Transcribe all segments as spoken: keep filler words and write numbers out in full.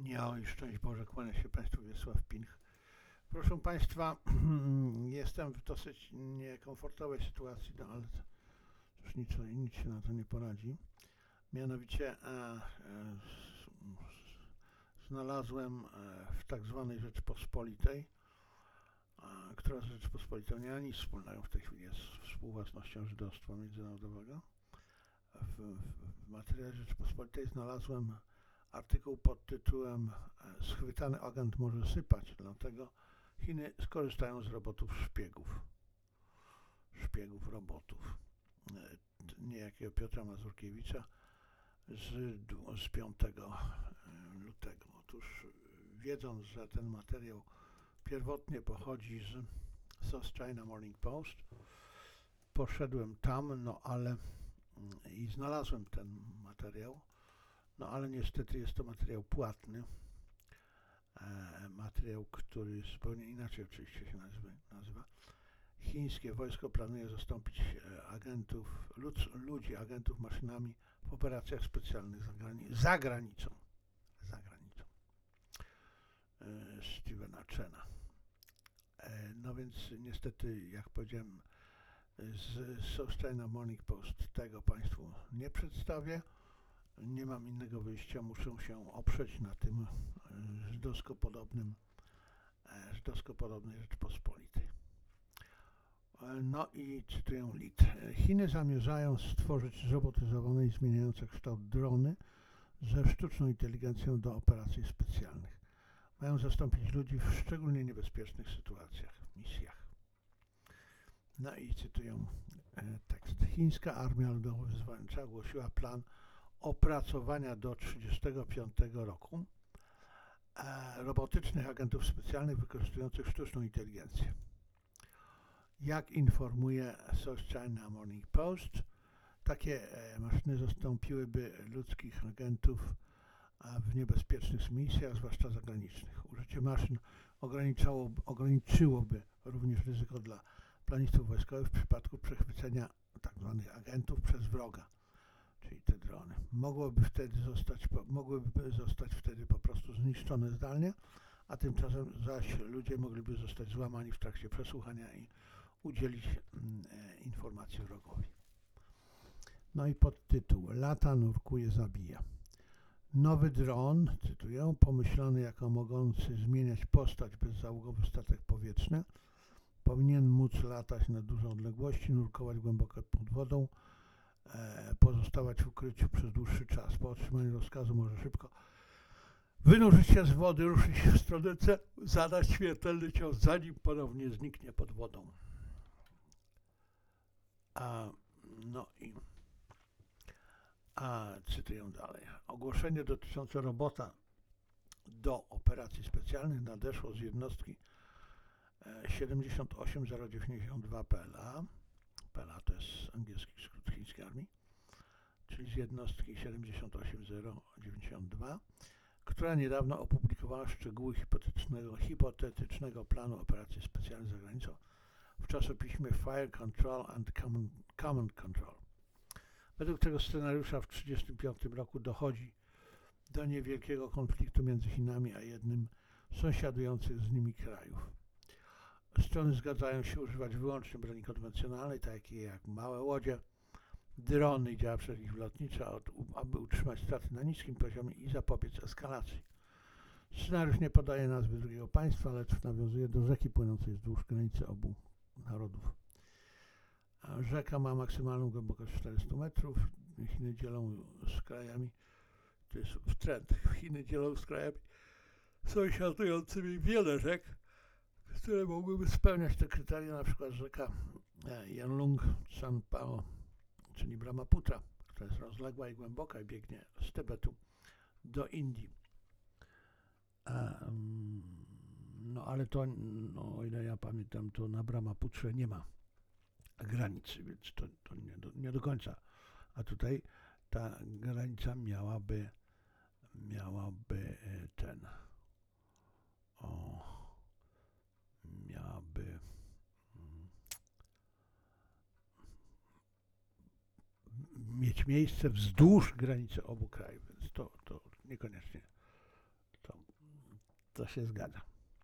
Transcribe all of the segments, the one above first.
Ja i szczęść Boże, kłania się Państwu Wiesław Pinch. Proszę Państwa, jestem w dosyć niekomfortowej sytuacji, no ale już nic, nic się na to nie poradzi. Mianowicie e, e, znalazłem w tak zwanej Rzeczpospolitej, a, która z Rzeczpospolitą nie ma nic wspólnego w tej chwili, jest współwłasnością żydostwa międzynarodowego. W, w, w materiale Rzeczpospolitej znalazłem artykuł pod tytułem "Schwytany agent może sypać", dlatego Chiny skorzystają z robotów szpiegów. Szpiegów robotów. Niejakiego Piotra Mazurkiewicza z, z piątego lutego. Otóż wiedząc, że ten materiał pierwotnie pochodzi z South China Morning Post, poszedłem tam, no ale i znalazłem ten materiał. No ale niestety jest to materiał płatny, e, materiał, który zupełnie inaczej oczywiście się nazywa. nazywa. Chińskie wojsko planuje zastąpić agentów, lud, ludzi, agentów maszynami w operacjach specjalnych za, grani za granicą. Za granicą. E, Stevena Chena. E, no więc niestety, jak powiedziałem, z South China Morning Post tego Państwu nie przedstawię. Nie mam innego wyjścia, muszę się oprzeć na tym żydowsko-podobnym, żydowsko-podobnej Rzeczpospolitej. No i cytuję Lit. Chiny zamierzają stworzyć zrobotyzowane i zmieniające kształt drony ze sztuczną inteligencją do operacji specjalnych. Mają zastąpić ludzi w szczególnie niebezpiecznych sytuacjach, misjach. No i cytuję tekst. Chińska Armia Ludowo-Wyzwoleńcza ogłosiła plan opracowania do trzydziestego piątego roku e, robotycznych agentów specjalnych wykorzystujących sztuczną inteligencję. Jak informuje South China Morning Post, takie e, maszyny zastąpiłyby ludzkich agentów w niebezpiecznych misjach, zwłaszcza zagranicznych. Użycie maszyn ograniczyłoby również ryzyko dla planistów wojskowych w przypadku przechwycenia tzw. agentów przez wroga, czyli te drony. Mogłyby wtedy zostać, mogłyby zostać wtedy po prostu zniszczone zdalnie, a tymczasem zaś ludzie mogliby zostać złamani w trakcie przesłuchania i udzielić mm, e, informacji wrogowi. No i podtytuł: Lata, nurkuje, zabija. Nowy dron, cytuję, pomyślany jako mogący zmieniać postać bezzałogowy statek powietrzny, powinien móc latać na duże odległości, nurkować głęboko pod wodą, e, pozostawać w ukryciu przez dłuższy czas. Po otrzymaniu rozkazu może szybko wynurzyć się z wody, ruszyć w stronę celu, zadać śmiertelny cios, zanim ponownie zniknie pod wodą. A, no i a, cytuję dalej. Ogłoszenie dotyczące robota do operacji specjalnych nadeszło z jednostki siedemdziesiąt osiem zero dziewięćdziesiąt dwa P L A. P L A to jest angielski skrót chińskiej armii, czyli z jednostki siedemdziesiąt osiem zero dziewięćdziesiąt dwa, która niedawno opublikowała szczegóły hipotetycznego, hipotetycznego planu operacji specjalnych za granicą w czasopiśmie Fire Control and Command Control. Według tego scenariusza w tysiąc dziewięćset trzydziestym piątym roku dochodzi do niewielkiego konfliktu między Chinami a jednym z sąsiadujących z nimi krajów. Strony zgadzają się używać wyłącznie broni konwencjonalnej, takiej jak małe łodzie, drony i działa przeciwlotnicze, aby utrzymać straty na niskim poziomie i zapobiec eskalacji. Scenariusz nie podaje nazwy drugiego państwa, lecz nawiązuje do rzeki płynącej wzdłuż granicy obu narodów. Rzeka ma maksymalną głębokość czterysta metrów. Chiny dzielą z krajami, to jest w trend, Chiny dzielą z krajami sąsiadującymi wiele rzek, które mogłyby spełniać te kryteria, na przykład rzeka Yanlong Sanpao, czyli Brahmaputra, która jest rozległa i głęboka i biegnie z Tybetu do Indii. Um, no ale to, no, o ile ja pamiętam, to na Brahmaputrze nie ma granicy, więc to, to nie, do, nie do końca. A tutaj ta granica miałaby, miałaby ten, o, miałaby mm, mieć miejsce wzdłuż granicy obu krajów, więc to, to niekoniecznie to To się zgadza.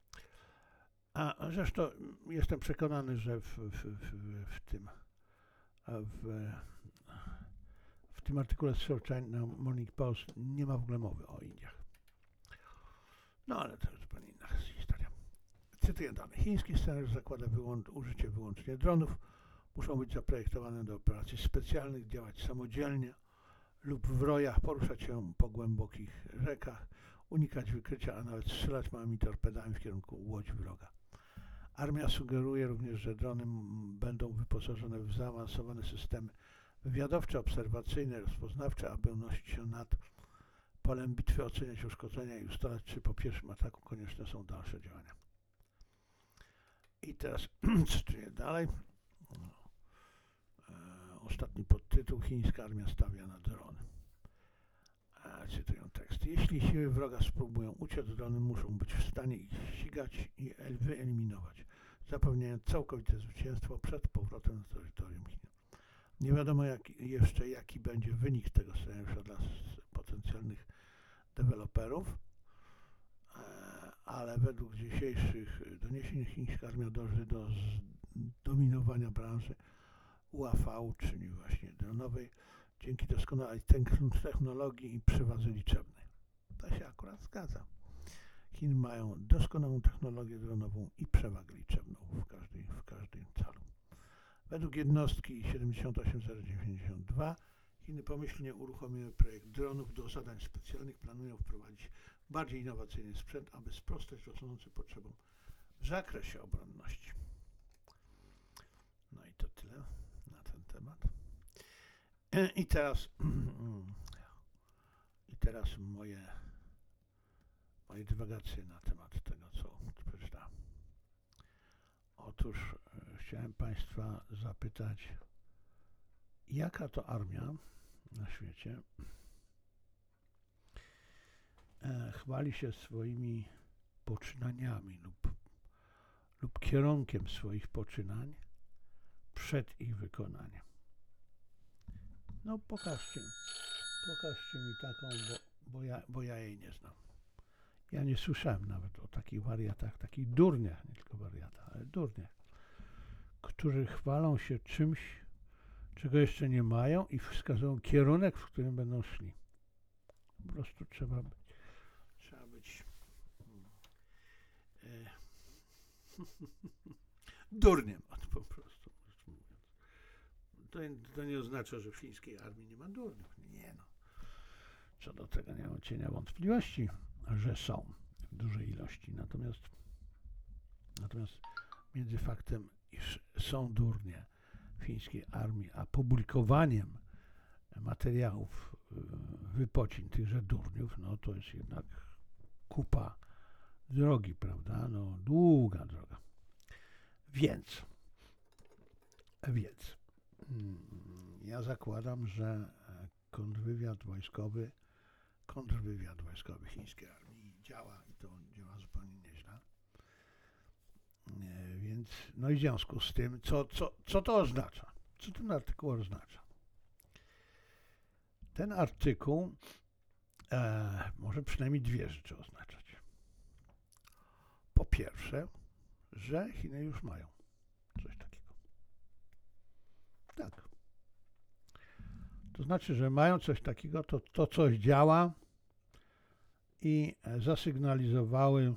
A zresztą jestem przekonany, że w, w, w, w tym w, w tym artykule z Search China Morning Post nie ma w ogóle mowy o Indiach. No ale to jest zupełnie inna historia. Cytuję dane. Chiński scenariusz zakłada wyłącz, użycie wyłącznie dronów. Muszą być zaprojektowane do operacji specjalnych, działać samodzielnie lub w rojach, poruszać się po głębokich rzekach, unikać wykrycia, a nawet strzelać małymi torpedami w kierunku łodzi wroga. Armia sugeruje również, że drony będą wyposażone w zaawansowane systemy wywiadowcze, obserwacyjne, rozpoznawcze, aby unosić się nad polem bitwy, oceniać uszkodzenia i ustalać, czy po pierwszym ataku konieczne są dalsze działania. I teraz cytuję dalej. Ostatni podtytuł. Chińska armia stawia na drony. Cytuję tekst. Jeśli siły wroga spróbują uciec, drony muszą być w stanie ich ścigać i wyeliminować, zapewniając całkowite zwycięstwo przed powrotem na terytorium Chin. Nie wiadomo jak, jeszcze jaki będzie wynik tego scenariusza dla potencjalnych deweloperów, ale według dzisiejszych doniesień chińska armia dąży do zdominowania branży U A V, czyli właśnie dronowej, dzięki doskonałej technologii i przewadze liczebnej. To się akurat zgadza. Chiny mają doskonałą technologię dronową i przewagę liczebną w każdej, w każdym celu. Według jednostki siedemdziesiąt osiem zero dziewięćdziesiąt dwa Chiny pomyślnie uruchomiły projekt dronów do zadań specjalnych. Planują wprowadzić bardziej innowacyjny sprzęt, aby sprostać rosnącym potrzebom w zakresie obronności. No i to tyle na ten temat. I teraz i teraz moje moje dywagacje na temat tego, co przeczytałem. Otóż e, chciałem Państwa zapytać, jaka to armia na świecie e, chwali się swoimi poczynaniami lub, lub kierunkiem swoich poczynań przed ich wykonaniem. No pokażcie, pokażcie mi taką, bo, bo, ja, bo ja jej nie znam. Ja nie słyszałem nawet o takich wariatach, takich durniach, nie tylko wariatach, ale durniach, którzy chwalą się czymś, czego jeszcze nie mają i wskazują kierunek, w którym będą szli. Po prostu trzeba być, trzeba być e, durniem, po prostu. To, to nie oznacza, że w chińskiej armii nie ma durniów. Nie no. Co do tego nie mam cienia wątpliwości, że są w dużej ilości. Natomiast, natomiast między faktem, iż są durnie w chińskiej armii, a publikowaniem materiałów wypocin tychże durniów, no to jest jednak kupa drogi, prawda? No długa droga. Więc, więc ja zakładam, że kontrwywiad wojskowy, kontrwywiad wojskowy chińskiej armii działa i to działa zupełnie nieźle. Więc, no i w związku z tym, co, co, co to oznacza? Co ten artykuł oznacza? Ten artykuł e, może przynajmniej dwie rzeczy oznaczać. Po pierwsze, że Chiny już mają coś takiego. Tak. To znaczy, że mają coś takiego, to, to coś działa i zasygnalizowały,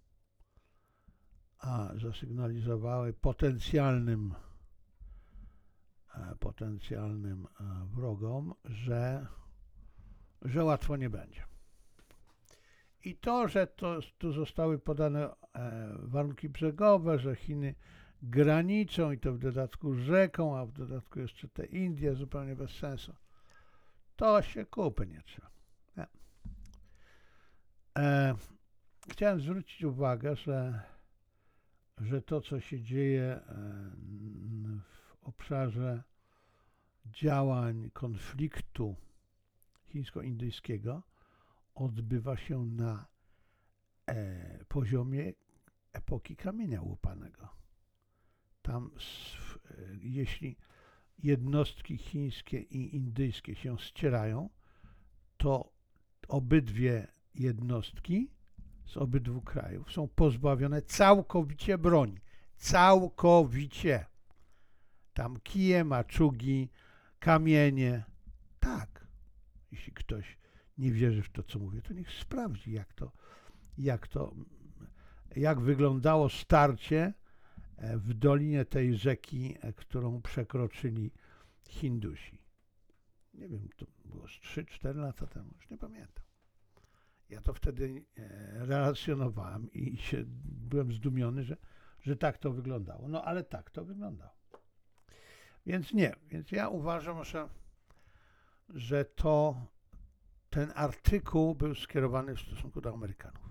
a zasygnalizowały potencjalnym, potencjalnym wrogom, że, że łatwo nie będzie. I to, że to, tu zostały podane warunki brzegowe, że Chiny graniczą i to w dodatku rzeką, a w dodatku jeszcze te Indie, zupełnie bez sensu. To się kupy nie trzeba. Nie. E, chciałem zwrócić uwagę, że, że to, co się dzieje w obszarze działań konfliktu chińsko-indyjskiego odbywa się na e, poziomie epoki kamienia łupanego. Tam, jeśli jednostki chińskie i indyjskie się ścierają, to obydwie jednostki z obydwu krajów są pozbawione całkowicie broni. Całkowicie. Tam kije, maczugi, kamienie. Tak. Jeśli ktoś nie wierzy w to, co mówię, to niech sprawdzi, jak to, jak to, jak wyglądało starcie w dolinie tej rzeki, którą przekroczyli Hindusi. Nie wiem, to było z trzy cztery lata temu, już nie pamiętam. Ja to wtedy relacjonowałem i się, byłem zdumiony, że, że tak to wyglądało. No ale tak to wyglądało. Więc nie, więc ja uważam, że, że to ten artykuł był skierowany w stosunku do Amerykanów.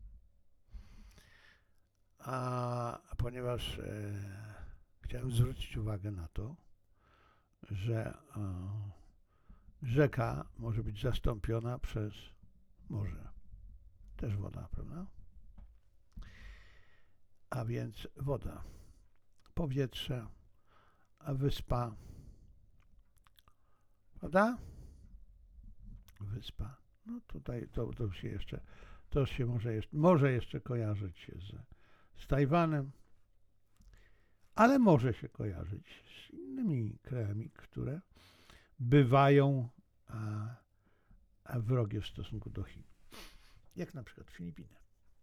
A ponieważ e, chciałem zwrócić uwagę na to, że e, rzeka może być zastąpiona przez morze. Też woda, prawda? A więc woda, powietrze, a wyspa, prawda? Wyspa. No tutaj to, to się jeszcze, to się może jeszcze, może jeszcze kojarzyć się z, z Tajwanem, ale może się kojarzyć z innymi krajami, które bywają a, a wrogie w stosunku do Chin. Jak na przykład Filipiny.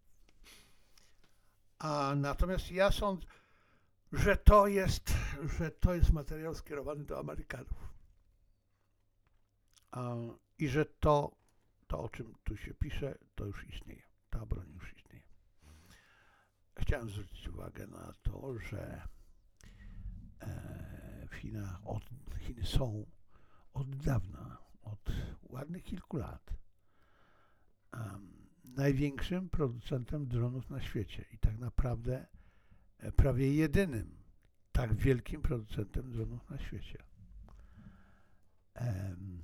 A natomiast ja sądzę, że to jest, że to jest materiał skierowany do Amerykanów. A, I że to, to, o czym tu się pisze, to już istnieje. Ta broń już istnieje. Chciałem zwrócić uwagę na to, że e, w Chinach, od, Chiny są od dawna, od ładnych kilku lat, um, największym producentem dronów na świecie i tak naprawdę e, prawie jedynym tak wielkim producentem dronów na świecie. Um,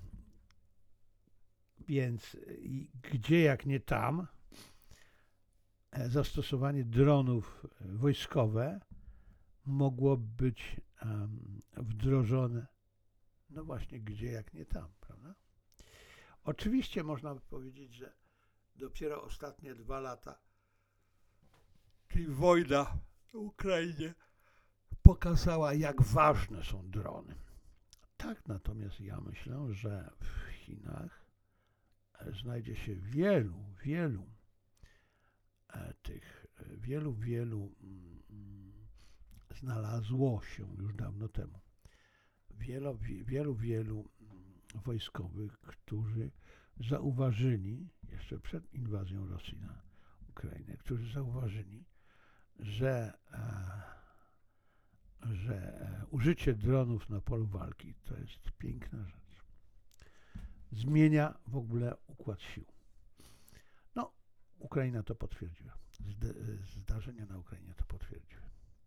więc i gdzie jak nie tam e, zastosowanie dronów wojskowe mogło być um, wdrożone, no właśnie gdzie jak nie tam, prawda? Oczywiście można by powiedzieć, że dopiero ostatnie dwa lata, czyli wojna w Ukrainie, pokazała, jak ważne są drony. Tak, natomiast ja myślę, że w Chinach znajdzie się wielu, wielu e, tych, wielu, wielu mm, znalazło się już dawno temu. Wielu, wielu, wielu wojskowych, którzy zauważyli, jeszcze przed inwazją Rosji na Ukrainę, którzy zauważyli, że, e, że e, użycie dronów na polu walki to jest piękna rzecz. Zmienia w ogóle układ sił. No, Ukraina to potwierdziła. Zde, zdarzenia na Ukrainie to potwierdziły.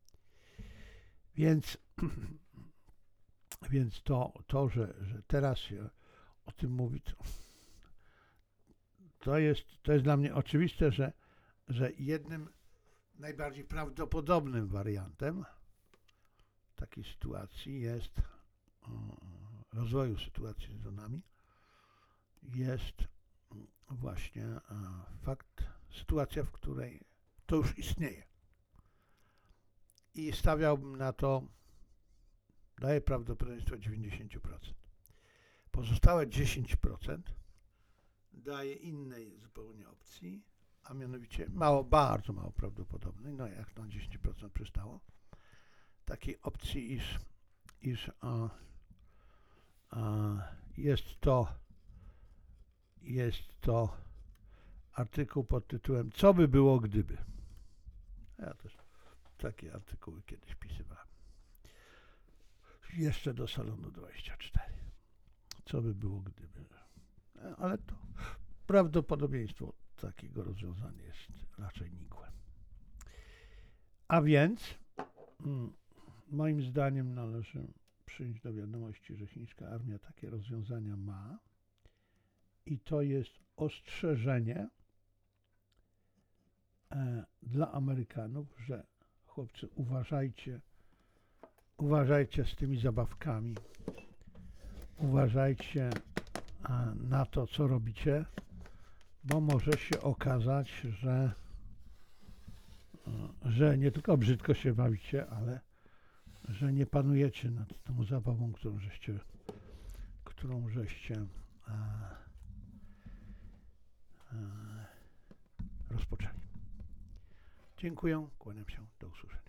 Więc Więc to, to że, że teraz się o tym mówi, to, to, jest, to jest dla mnie oczywiste, że, że jednym najbardziej prawdopodobnym wariantem takiej sytuacji jest o, rozwoju sytuacji z dronami jest właśnie a, fakt, sytuacja, w której to już istnieje. I stawiałbym na to, daje prawdopodobieństwo dziewięćdziesiąt procent. Pozostałe dziesięć procent daje innej zupełnie opcji, a mianowicie mało, bardzo mało prawdopodobnej, no jak na dziesięć procent przystało, takiej opcji, iż, iż a, a, jest to jest to artykuł pod tytułem Co by było gdyby? Ja też takie artykuły kiedyś pisywałem. Jeszcze do salonu dwadzieścia cztery. Co by było gdyby? Ale to prawdopodobieństwo takiego rozwiązania jest raczej nikłe. A więc mm, moim zdaniem należy przyjąć do wiadomości, że chińska armia takie rozwiązania ma i to jest ostrzeżenie e, dla Amerykanów, że chłopcy, uważajcie, uważajcie z tymi zabawkami, uważajcie a, na to, co robicie, bo może się okazać, że, że nie tylko brzydko się bawicie, ale że nie panujecie nad tą zabawą, którą żeście, którą żeście a, a, rozpoczęli. Dziękuję, kłaniam się, do usłyszenia.